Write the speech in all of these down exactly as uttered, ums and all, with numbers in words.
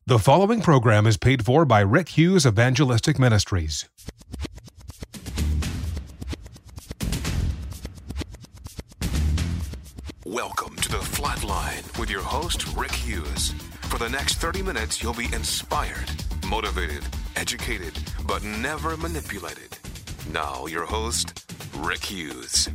The following program is paid for by Rick Hughes Evangelistic Ministries. Welcome to The Flatline with your host, Rick Hughes. For the next thirty minutes, you'll be inspired, motivated, educated, but never manipulated. Now, your host, Rick Hughes.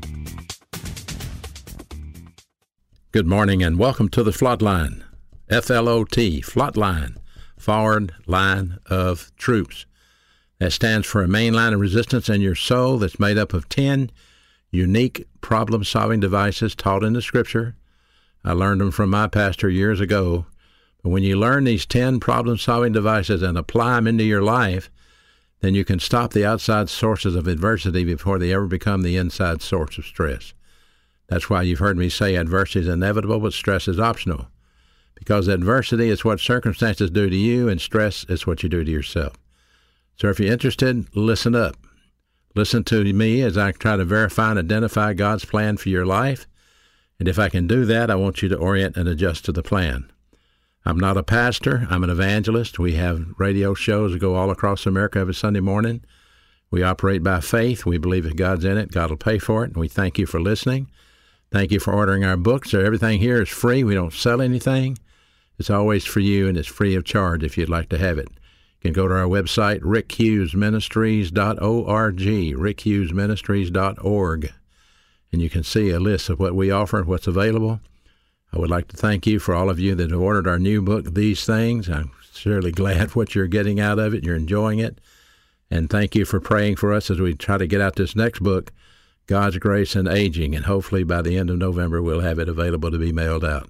Good morning and welcome to The Flatline. F L O T, Flatline, Forward Line of Troops. That stands for a main line of resistance in your soul that's made up of ten unique problem-solving devices taught in the Scripture. I learned them from my pastor years ago. But when you learn these ten problem-solving devices and apply them into your life, then you can stop the outside sources of adversity before they ever become the inside source of stress. That's why you've heard me say adversity is inevitable, but stress is optional. Because adversity is what circumstances do to you, and stress is what you do to yourself. So if you're interested, listen up. Listen to me as I try to verify and identify God's plan for your life. And if I can do that, I want you to orient and adjust to the plan. I'm not a pastor. I'm an evangelist. We have radio shows that go all across America every Sunday morning. We operate by faith. We believe if God's in it, God will pay for it. And we thank you for listening. Thank you for ordering our books. So everything here is free. We don't sell anything. It's always for you, and it's free of charge if you'd like to have it. You can go to our website, rick hughes ministries dot org, rick hughes ministries dot org, and you can see a list of what we offer and what's available. I would like to thank you for all of you that have ordered our new book, These Things. I'm sincerely glad what you're getting out of it. You're enjoying it. And thank you for praying for us as we try to get out this next book, God's Grace in Aging, and hopefully by the end of November we'll have it available to be mailed out.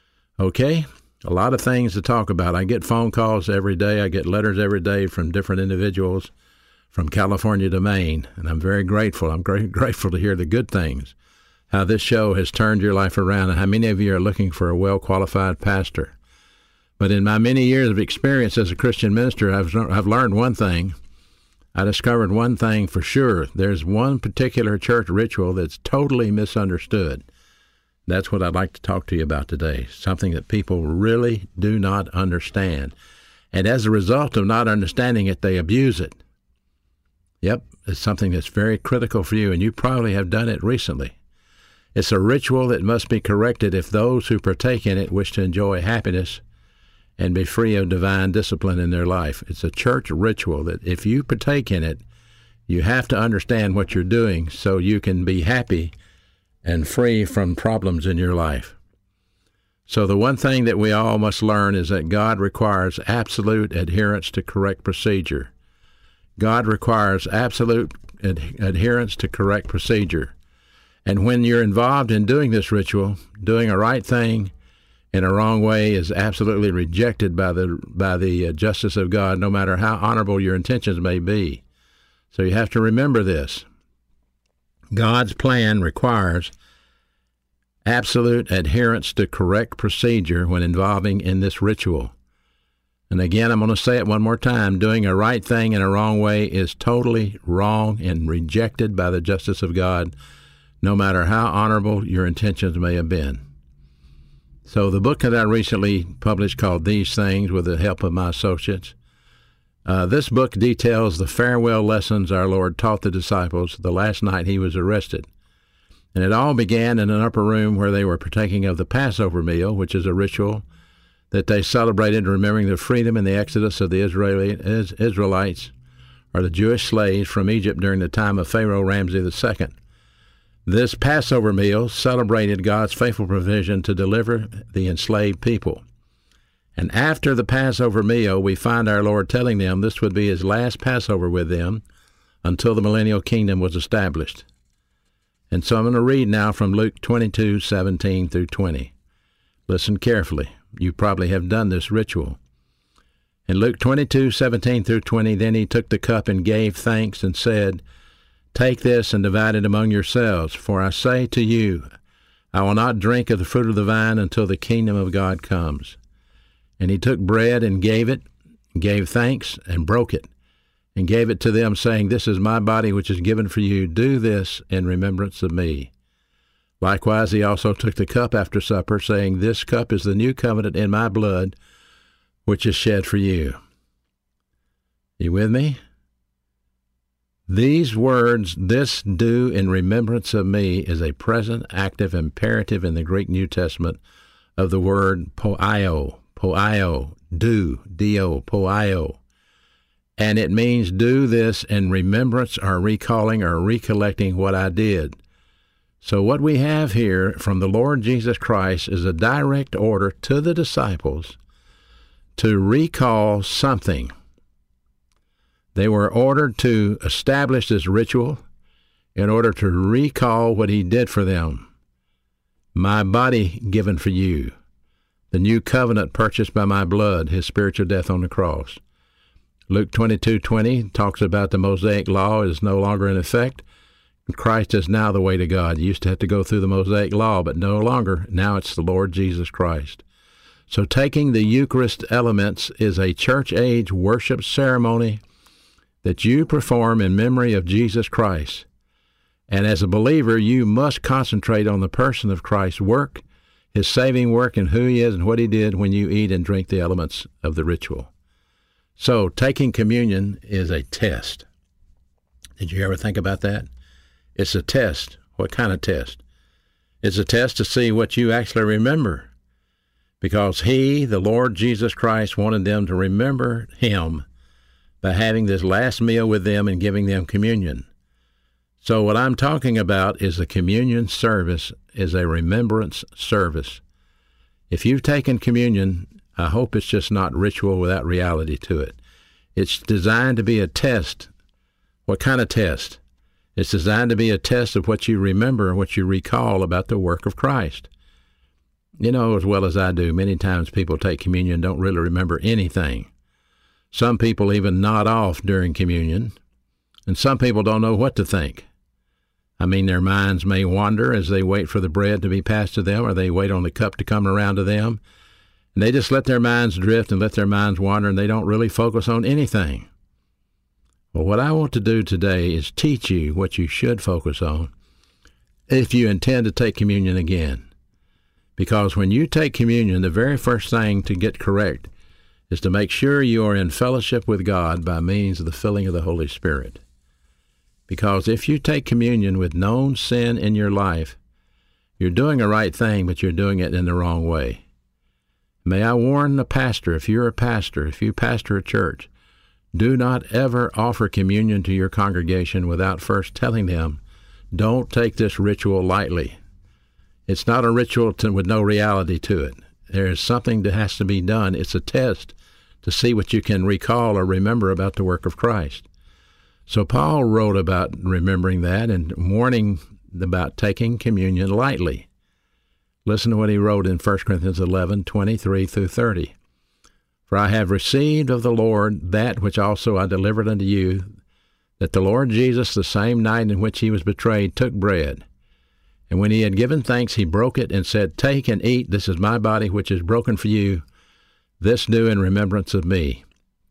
Okay? A lot of things to talk about. I get phone calls every day. I get letters every day from different individuals from California to Maine, and I'm very grateful. I'm great, grateful to hear the good things, how this show has turned your life around, and how many of you are looking for a well-qualified pastor. But in my many years of experience as a Christian minister, I've, I've learned one thing. I discovered one thing for sure. There's one particular church ritual that's totally misunderstood. That's what I'd like to talk to you about today, something that people really do not understand. And as a result of not understanding it, they abuse it. Yep, it's something that's very critical for you, and you probably have done it recently. It's a ritual that must be corrected if those who partake in it wish to enjoy happiness and be free of divine discipline in their life. It's a church ritual that if you partake in it, you have to understand what you're doing so you can be happy and free from problems in your life. So the one thing that we all must learn is that God requires absolute adherence to correct procedure. God requires absolute ad- adherence to correct procedure. And when you're involved in doing this ritual, doing a right thing in a wrong way is absolutely rejected by the by the justice of God, no matter how honorable your intentions may be. So you have to remember this. God's plan requires absolute adherence to correct procedure when involving in this ritual. And again, I'm going to say it one more time. Doing a right thing in a wrong way is totally wrong and rejected by the justice of God, no matter how honorable your intentions may have been. So the book that I recently published called These Things, with the help of my associates, Uh, this book details the farewell lessons our Lord taught the disciples the last night he was arrested. And it all began in an upper room where they were partaking of the Passover meal, which is a ritual that they celebrated remembering the freedom and the exodus of the Israeli, Israelites, or the Jewish slaves from Egypt during the time of Pharaoh Ramses the Second. This Passover meal celebrated God's faithful provision to deliver the enslaved people. And after the Passover meal, we find our Lord telling them this would be his last Passover with them until the millennial kingdom was established. And so I'm going to read now from Luke twenty-two, seventeen through twenty. Listen carefully. You probably have done this ritual. In Luke twenty-two, seventeen through twenty, then he took the cup and gave thanks and said, "Take this and divide it among yourselves, for I say to you, I will not drink of the fruit of the vine until the kingdom of God comes." And he took bread and gave it, gave thanks, and broke it, and gave it to them, saying, "This is my body which is given for you. Do this in remembrance of me." Likewise, he also took the cup after supper, saying, "This cup is the new covenant in my blood, which is shed for you. You with me? These words, this do in remembrance of me, is a present active imperative in the Greek New Testament of the word poio, poio, do, D-O, poio. And it means do this in remembrance or recalling or recollecting what I did. So what we have here from the Lord Jesus Christ is a direct order to the disciples to recall something. They were ordered to establish this ritual in order to recall what he did for them. My body given for you, the new covenant purchased by my blood, his spiritual death on the cross. Luke twenty-two twenty talks about the Mosaic law is no longer in effect. Christ is now the way to God. You used to have to go through the Mosaic law, but no longer. Now it's the Lord Jesus Christ. So taking the Eucharist elements is a church-age worship ceremony that you perform in memory of Jesus Christ. And as a believer, you must concentrate on the person of Christ's work, his saving work, and who he is and what he did when you eat and drink the elements of the ritual. So taking communion is a test. Did you ever think about that? It's a test. What kind of test? It's a test to see what you actually remember. Because he, the Lord Jesus Christ, wanted them to remember him by having this last meal with them and giving them communion. So what I'm talking about is the communion service is a remembrance service. If you've taken communion, I hope it's just not ritual without reality to it. It's designed to be a test. What kind of test? It's designed to be a test of what you remember and what you recall about the work of Christ. You know as well as I do, many times people take communion and don't really remember anything. Some people even nod off during communion, and some people don't know what to think. I mean, their minds may wander as they wait for the bread to be passed to them, or they wait on the cup to come around to them, and they just let their minds drift and let their minds wander, and they don't really focus on anything. Well, what I want to do today is teach you what you should focus on if you intend to take communion again. Because when you take communion, the very first thing to get correct is to make sure you are in fellowship with God by means of the filling of the Holy Spirit. Because if you take communion with known sin in your life, you're doing the right thing, but you're doing it in the wrong way. May I warn the pastor, if you're a pastor, if you pastor a church, do not ever offer communion to your congregation without first telling them, don't take this ritual lightly. It's not a ritual to, with no reality to it. There is something that has to be done. It's a test to see what you can recall or remember about the work of Christ. So Paul wrote about remembering that and warning about taking communion lightly. Listen to what he wrote in First Corinthians eleven, twenty-three through thirty. For I have received of the Lord that which also I delivered unto you, that the Lord Jesus, the same night in which he was betrayed, took bread. And when he had given thanks, he broke it and said, take and eat, this is my body which is broken for you. This do in remembrance of me.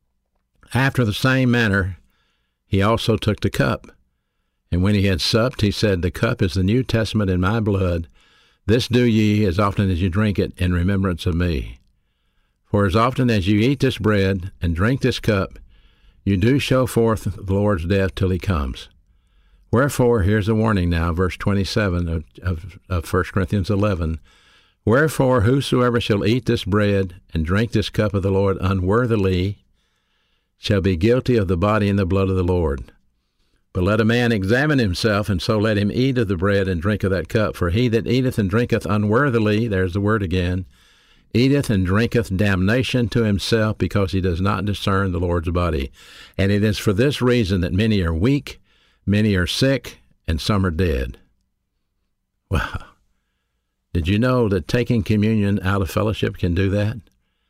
After the same manner, he also took the cup. And when he had supped, he said, the cup is the New Testament in my blood. This do ye as often as you drink it in remembrance of me. For as often as you eat this bread and drink this cup, you do show forth the Lord's death till he comes. Wherefore, here's a warning now, verse twenty-seven of, of, of First Corinthians eleven. Wherefore, whosoever shall eat this bread and drink this cup of the Lord unworthily shall be guilty of the body and the blood of the Lord. But let a man examine himself, and so let him eat of the bread and drink of that cup. For he that eateth and drinketh unworthily, there's the word again, eateth and drinketh damnation to himself, because he does not discern the Lord's body. And it is for this reason that many are weak, many are sick, and some are dead. Wow. Did you know that taking communion out of fellowship can do that?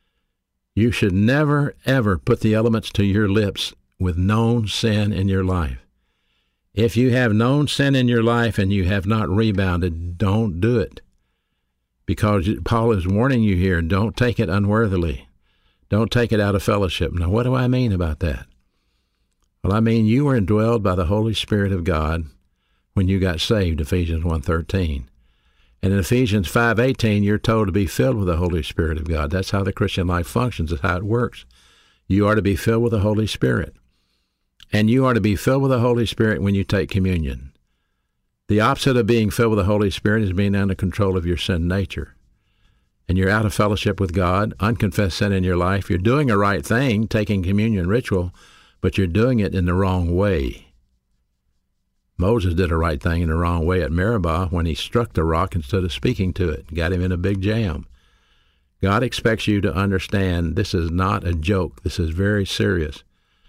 You should never, ever put the elements to your lips with known sin in your life. If you have known sin in your life and you have not rebounded, don't do it. Because Paul is warning you here, don't take it unworthily. Don't take it out of fellowship. Now, what do I mean about that? Well, I mean you were indwelled by the Holy Spirit of God when you got saved, Ephesians one thirteen. And in Ephesians five eighteen, you're told to be filled with the Holy Spirit of God. That's how the Christian life functions. That's how it works. You are to be filled with the Holy Spirit. And you are to be filled with the Holy Spirit when you take communion. The opposite of being filled with the Holy Spirit is being under control of your sin nature. And you're out of fellowship with God, unconfessed sin in your life. You're doing a right thing, taking communion ritual, but you're doing it in the wrong way. Moses did a right thing in the wrong way at Meribah when he struck the rock instead of speaking to it, got him in a big jam. God expects you to understand this is not a joke. This is very serious.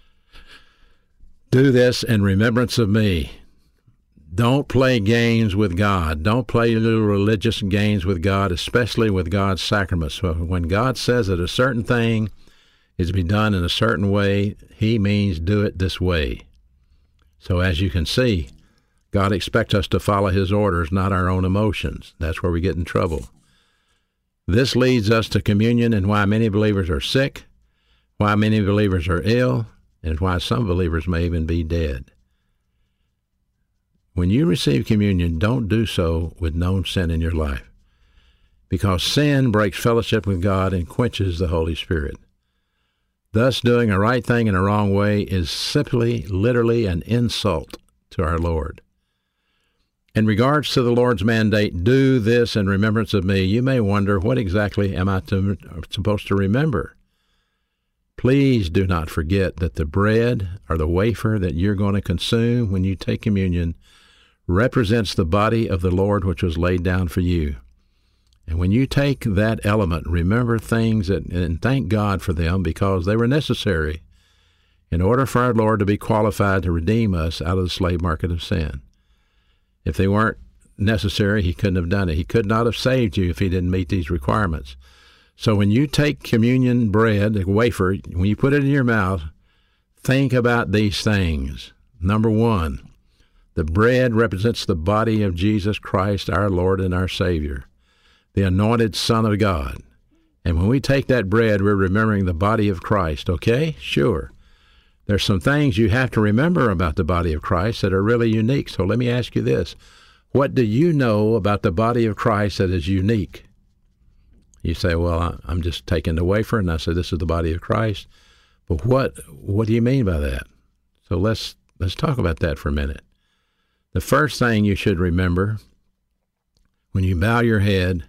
Do this in remembrance of me. Don't play games with God. Don't play little religious games with God, especially with God's sacraments. So when God says that a certain thing is to be done in a certain way, he means do it this way. So as you can see, God expects us to follow his orders, not our own emotions. That's where we get in trouble. This leads us to communion and why many believers are sick, why many believers are ill, and why some believers may even be dead. When you receive communion, don't do so with known sin in your life, because sin breaks fellowship with God and quenches the Holy Spirit. Thus, doing a right thing in a wrong way is simply, literally, an insult to our Lord. In regards to the Lord's mandate, do this in remembrance of me, you may wonder, what exactly am I to, supposed to remember? Please do not forget that the bread or the wafer that you're going to consume when you take communion represents the body of the Lord which was laid down for you. And when you take that element, remember things that, and thank God for them because they were necessary in order for our Lord to be qualified to redeem us out of the slave market of sin. If they weren't necessary, he couldn't have done it. He could not have saved you if he didn't meet these requirements. So when you take communion bread, a wafer, when you put it in your mouth, think about these things. Number one, the bread represents the body of Jesus Christ, our Lord and our Savior, the anointed Son of God. And when we take that bread, we're remembering the body of Christ, okay? Sure. There's some things you have to remember about the body of Christ that are really unique. So let me ask you this. What do you know about the body of Christ that is unique? You say, well, I'm just taking the wafer, and I say, this is the body of Christ. But what what do you mean by that? So let's let's talk about that for a minute. The first thing you should remember, when you bow your head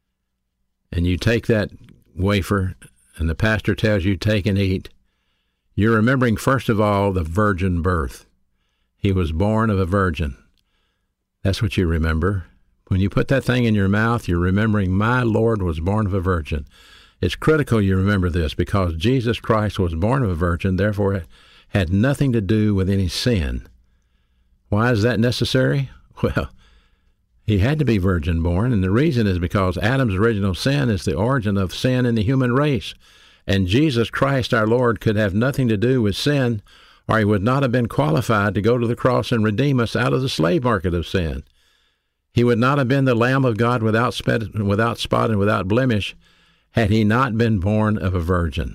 and you take that wafer and the pastor tells you take and eat, you're remembering, first of all, the virgin birth. He was born of a virgin. That's what you remember. When you put that thing in your mouth, you're remembering my Lord was born of a virgin. It's critical you remember this because Jesus Christ was born of a virgin, therefore it had nothing to do with any sin. Why is that necessary? Well, he had to be virgin born, and the reason is because Adam's original sin is the origin of sin in the human race. And Jesus Christ, our Lord, could have nothing to do with sin, or he would not have been qualified to go to the cross and redeem us out of the slave market of sin. He would not have been the Lamb of God without spot, without spot and without blemish had he not been born of a virgin.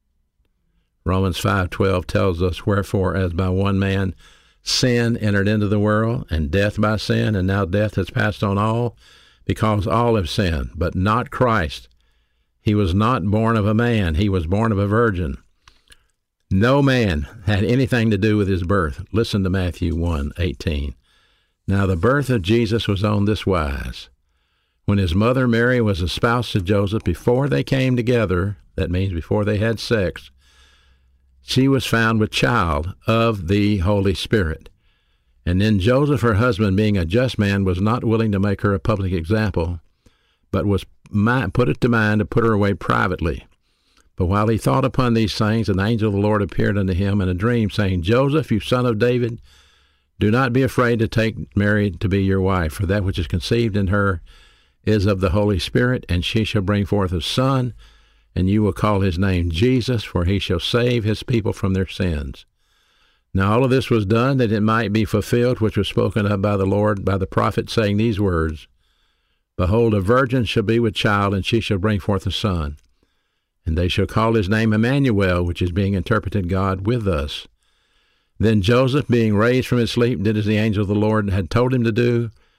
Romans five twelve tells us, wherefore, as by one man sin entered into the world, and death by sin, and now death has passed on all, because all have sinned, but not Christ. He was not born of a man. He was born of a virgin. No man had anything to do with his birth. Listen to Matthew one eighteen. Now the birth of Jesus was on this wise. When his mother Mary was espoused to Joseph, before they came together, that means before they had sex, she was found with child of the Holy Spirit. And then Joseph, her husband, being a just man, was not willing to make her a public example, but was put it to mind to put her away privately. But while he thought upon these things, an angel of the Lord appeared unto him in a dream, saying, Joseph, you son of David, do not be afraid to take Mary to be your wife, for that which is conceived in her is of the Holy Spirit, and she shall bring forth a son, and you will call his name Jesus, for he shall save his people from their sins. Now all of this was done that it might be fulfilled, which was spoken of by the Lord by the prophet, saying these words, Behold, a virgin shall be with child, and she shall bring forth a son. And they shall call his name Emmanuel, which is being interpreted God with us. Then Joseph, being raised from his sleep, did as the angel of the Lord had told him to do,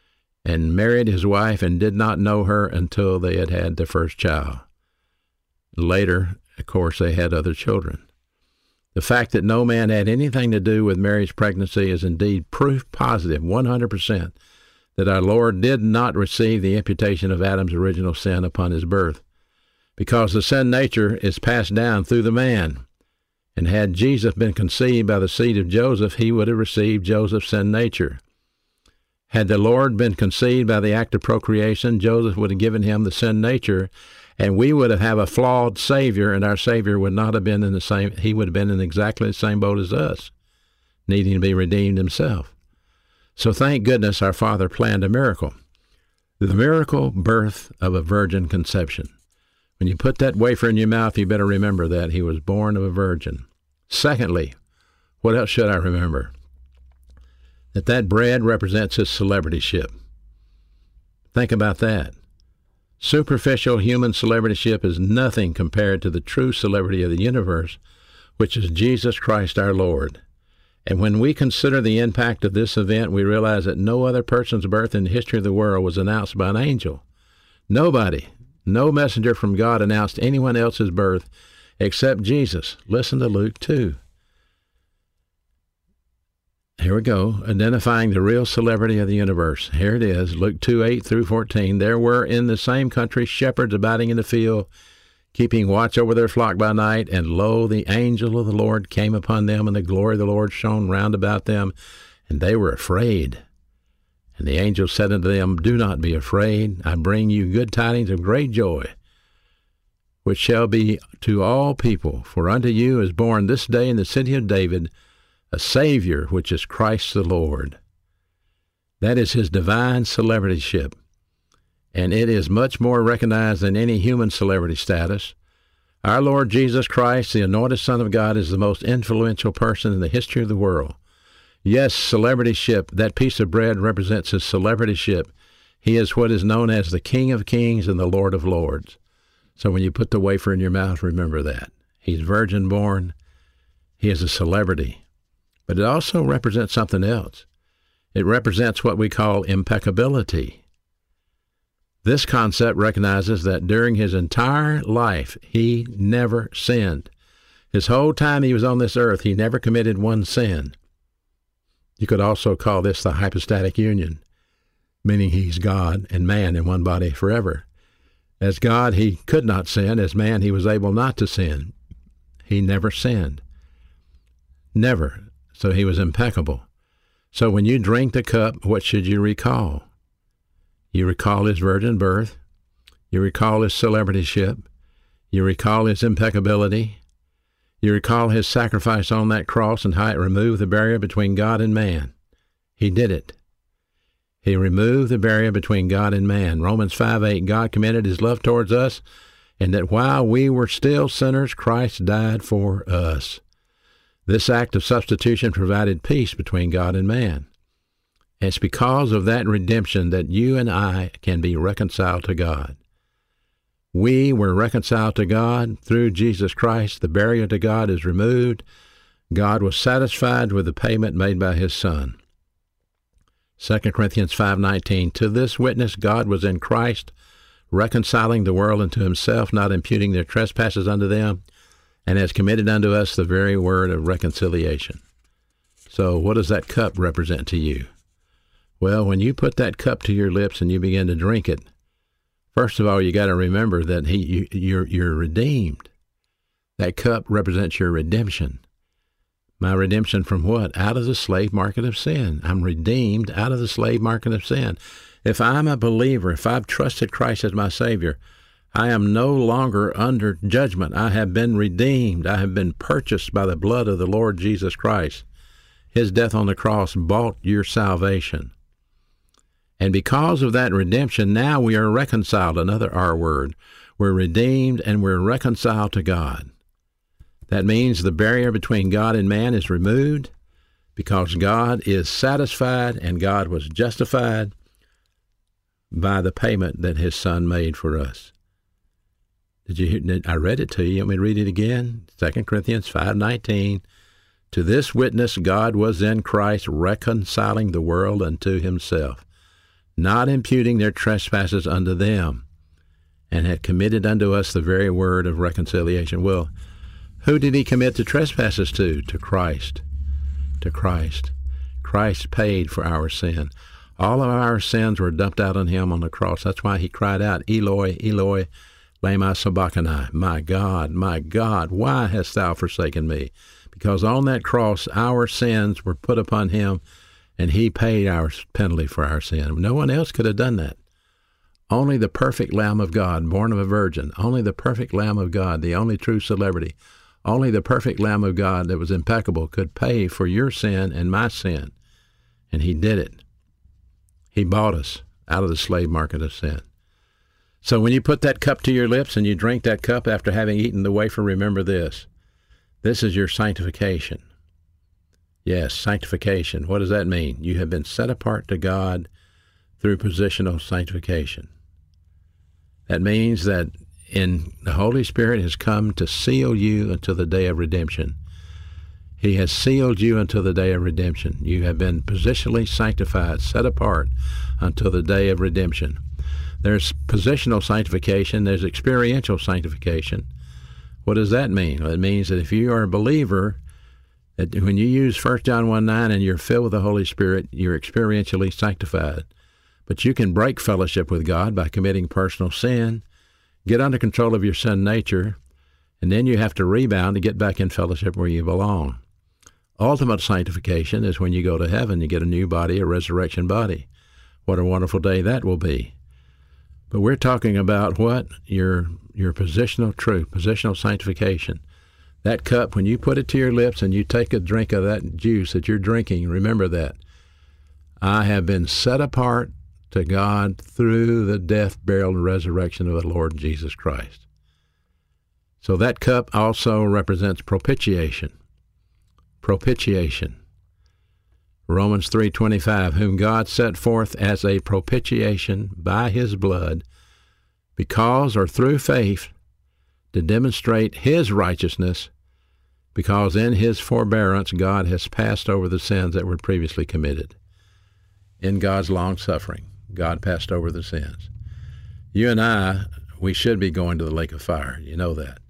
and married his wife and did not know her until they had had their first child. Later, of course, they had other children. The fact that no man had anything to do with Mary's pregnancy is indeed proof positive, one hundred percent, that our Lord did not receive the imputation of Adam's original sin upon his birth, because the sin nature is passed down through the man. And had Jesus been conceived by the seed of Joseph, he would have received Joseph's sin nature. Had the Lord been conceived by the act of procreation, Joseph would have given him the sin nature, and we would have had a flawed Savior, and our Savior would not have been in the same, he would have been in exactly the same boat as us, needing to be redeemed himself. So thank goodness our Father planned a miracle, the miracle birth of a virgin conception. When you put that wafer in your mouth, you better remember that he was born of a virgin. Secondly, what else should I remember? That that bread represents his celebrityship. Think about that. Superficial human celebrityship is nothing compared to the true celebrity of the universe, which is Jesus Christ our Lord. And when we consider the impact of this event, we realize that no other person's birth in the history of the world was announced by an angel. Nobody, no messenger from God announced anyone else's birth except Jesus. Listen to Luke two. Here we go, identifying the real celebrity of the universe. Here it is, Luke two, eight through fourteen. There were in the same country shepherds abiding in the field, keeping watch over their flock by night, and lo, the angel of the Lord came upon them, and the glory of the Lord shone round about them, and they were afraid. And the angel said unto them, Do not be afraid. I bring you good tidings of great joy, which shall be to all people. For unto you is born this day in the city of David a Savior, which is Christ the Lord. That is his divine celebrityship, and it is much more recognized than any human celebrity status. Our Lord Jesus Christ, the anointed Son of God, is the most influential person in the history of the world. Yes, celebrityship, that piece of bread represents his celebrityship. He is what is known as the King of Kings and the Lord of Lords. So when you put the wafer in your mouth, remember that. He's virgin born. He is a celebrity. But it also represents something else. It represents what we call impeccability. This concept recognizes that during his entire life, he never sinned. His whole time he was on this earth, he never committed one sin. You could also call this the hypostatic union, meaning he's God and man in one body forever. As God, he could not sin. As man, he was able not to sin. He never sinned. Never. So he was impeccable. So when you drink the cup, what should you recall? You recall his virgin birth. You recall his celebrityship. You recall his impeccability. You recall his sacrifice on that cross and how it removed the barrier between God and man. He did it. He removed the barrier between God and man. Romans five eight, God commended his love towards us, and that while we were still sinners, Christ died for us. This act of substitution provided peace between God and man. It's because of that redemption that you and I can be reconciled to God. We were reconciled to God through Jesus Christ. The barrier to God is removed. God was satisfied with the payment made by his Son. Second Corinthians five nineteen, to this witness God was in Christ, reconciling the world unto himself, not imputing their trespasses unto them, and has committed unto us the very word of reconciliation. So what does that cup represent to you? Well, when you put that cup to your lips and you begin to drink it, first of all, you got to remember that he, you, you're, you're redeemed. That cup represents your redemption. My redemption from what? Out of the slave market of sin. I'm redeemed out of the slave market of sin. If I'm a believer, if I've trusted Christ as my Savior, I am no longer under judgment. I have been redeemed. I have been purchased by the blood of the Lord Jesus Christ. His death on the cross bought your salvation. And because of that redemption, now we are reconciled, another R word. We're redeemed and we're reconciled to God. That means the barrier between God and man is removed because God is satisfied and God was justified by the payment that his Son made for us. Did you hear? I read it to you. You want me to read it again? Second Corinthians five nineteen. To this witness God was in Christ reconciling the world unto himself, not imputing their trespasses unto them, and had committed unto us the very word of reconciliation. Well, who did he commit the trespasses to? To Christ. To Christ. Christ paid for our sin. All of our sins were dumped out on him on the cross. That's why he cried out, Eloi, Eloi, lama sabachthani. My God, my God, why hast thou forsaken me? Because on that cross, our sins were put upon him, and he paid our penalty for our sin. No one else could have done that. Only the perfect Lamb of God, born of a virgin, only the perfect Lamb of God, the only true celebrity, only the perfect Lamb of God that was impeccable could pay for your sin and my sin. And he did it. He bought us out of the slave market of sin. So when you put that cup to your lips and you drink that cup after having eaten the wafer, remember this. This is your sanctification. Yes, sanctification. What does that mean? You have been set apart to God through positional sanctification. That means that in the Holy Spirit has come to seal you until the day of redemption. He has sealed you until the day of redemption. You have been positionally sanctified, set apart until the day of redemption. There's positional sanctification. There's experiential sanctification. What does that mean? Well, it means that if you are a believer, that when you use First John one nine and you're filled with the Holy Spirit, you're experientially sanctified. But you can break fellowship with God by committing personal sin, get under control of your sin nature, and then you have to rebound to get back in fellowship where you belong. Ultimate sanctification is when you go to heaven, you get a new body, a resurrection body. What a wonderful day that will be. But we're talking about what? Your your positional truth, positional sanctification. That cup, when you put it to your lips and you take a drink of that juice that you're drinking, remember that. I have been set apart to God through the death, burial, and resurrection of the Lord Jesus Christ. So that cup also represents propitiation. Propitiation. Romans three twenty-five, whom God set forth as a propitiation by his blood, because or through faith, to demonstrate his righteousness, because in his forbearance God has passed over the sins that were previously committed. In God's long suffering, God passed over the sins. You and I, we should be going to the lake of fire. You know that.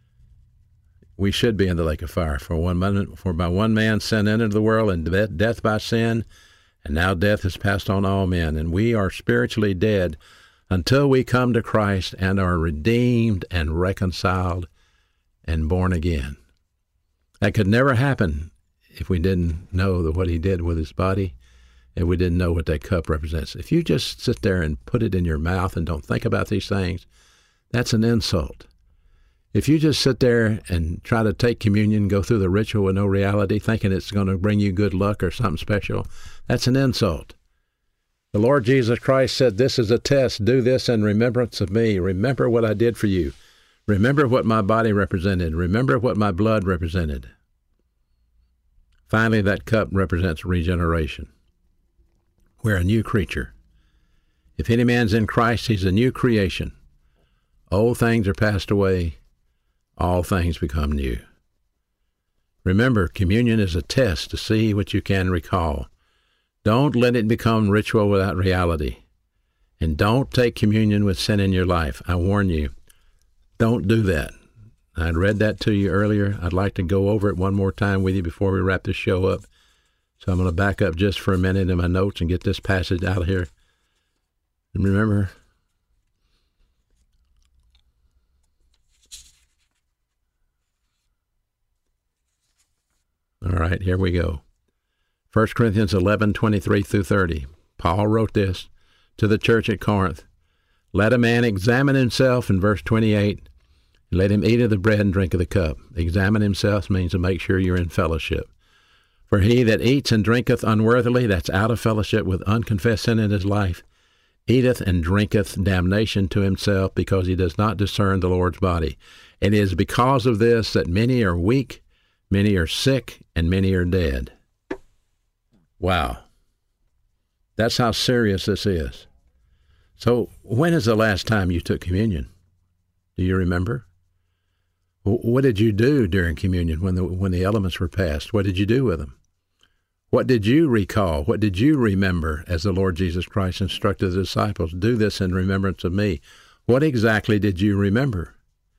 We should be in the lake of fire. For one man, for by one man sin entered the world, and death by sin, and now death has passed on all men. And we are spiritually dead until we come to Christ and are redeemed and reconciled and born again. That could never happen if we didn't know that what he did with his body, and we didn't know what that cup represents. If you just sit there and put it in your mouth and don't think about these things, that's an insult. If you just sit there and try to take communion, go through the ritual with no reality, thinking it's going to bring you good luck or something special, that's an insult. The Lord Jesus Christ said, this is a test. Do this in remembrance of me. Remember what I did for you. Remember what my body represented. Remember what my blood represented. Finally, that cup represents regeneration. We're a new creature. If any man's in Christ, he's a new creation. Old things are passed away. All things become new. Remember, communion is a test to see what you can recall. Don't let it become ritual without reality. And don't take communion with sin in your life. I warn you, don't do that. I read that to you earlier. I'd like to go over it one more time with you before we wrap this show up. So I'm going to back up just for a minute in my notes and get this passage out of here. And remember, all right, here we go. First Corinthians eleven, twenty-three through thirty. Paul wrote this to the church at Corinth. Let a man examine himself, in verse twenty-eight, and let him eat of the bread and drink of the cup. Examine himself means to make sure you're in fellowship. For he that eats and drinketh unworthily, that's out of fellowship with unconfessed sin in his life, eateth and drinketh damnation to himself, because he does not discern the Lord's body. It is because of this that many are weak, many are sick, and many are dead. Wow. That's how serious this is. So when is the last time you took communion? Do you remember? What did you do during communion when the when the elements were passed? What did you do with them? What did you recall? What did you remember as the Lord Jesus Christ instructed the disciples? Do this in remembrance of me. What exactly did you remember?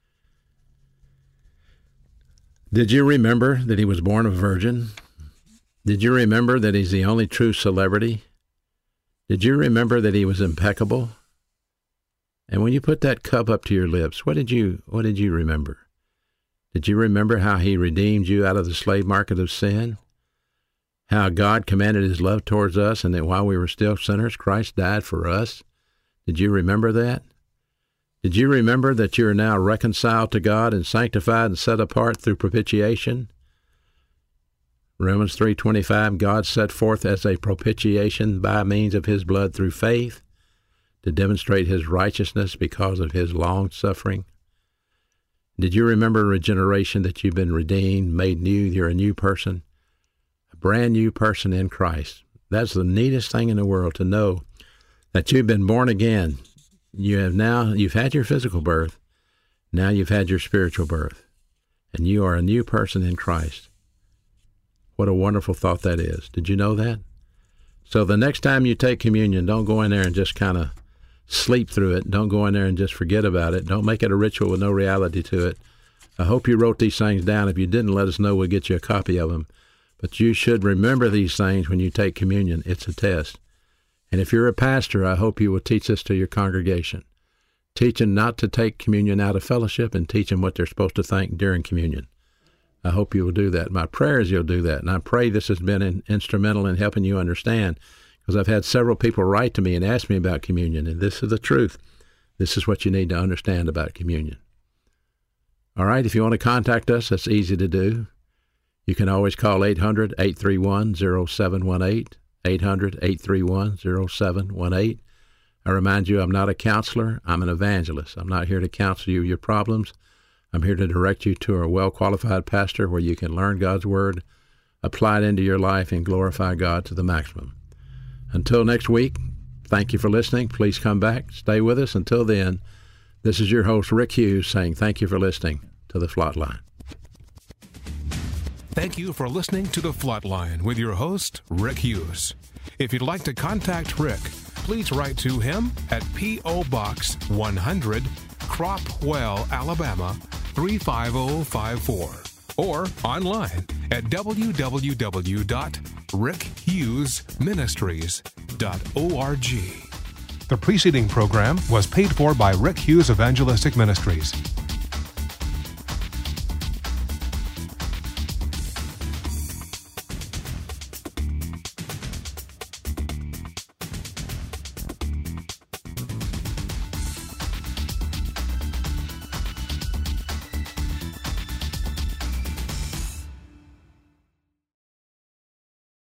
Did you remember that he was born of a virgin? Did you remember that he's the only true celebrity? Did you remember that he was impeccable? And when you put that cup up to your lips, what did you what did you remember? Did you remember how he redeemed you out of the slave market of sin? How God commanded his love towards us, and that while we were still sinners, Christ died for us? Did you remember that? Did you remember that you are now reconciled to God and sanctified and set apart through propitiation? Romans three twenty-five, God set forth as a propitiation by means of his blood through faith to demonstrate his righteousness because of his long suffering. Did you remember regeneration, that you've been redeemed, made new, you're a new person, a brand new person in Christ? That's the neatest thing in the world, to know that you've been born again. You have now, you've had your physical birth, now you've had your spiritual birth, and you are a new person in Christ. What a wonderful thought that is. Did you know that? So the next time you take communion, don't go in there and just kind of sleep through it. Don't go in there and just forget about it. Don't make it a ritual with no reality to it. I hope you wrote these things down. If you didn't, let us know. We'll get you a copy of them. But you should remember these things when you take communion. It's a test. And if you're a pastor, I hope you will teach this to your congregation. Teach them not to take communion out of fellowship, and teach them what they're supposed to think during communion. I hope you will do that. My prayer is you'll do that. And I pray this has been in, instrumental in helping you understand, because I've had several people write to me and ask me about communion, and this is the truth. This is what you need to understand about communion. All right, if you want to contact us, that's easy to do. You can always call eight hundred, eight three one, zero seven one eight, eight hundred, eight three one, zero seven one eight. I remind you, I'm not a counselor. I'm an evangelist. I'm not here to counsel you your problems. I'm here to direct you to a well-qualified pastor where you can learn God's Word, apply it into your life, and glorify God to the maximum. Until next week, thank you for listening. Please come back. Stay with us. Until then, this is your host, Rick Hughes, saying thank you for listening to The Flatline. Thank you for listening to The Flatline with your host, Rick Hughes. If you'd like to contact Rick, please write to him at P O. Box one hundred, Cropwell, Alabama, three five zero five four, or online at w w w dot rick hughes ministries dot org. The preceding program was paid for by Rick Hughes Evangelistic Ministries.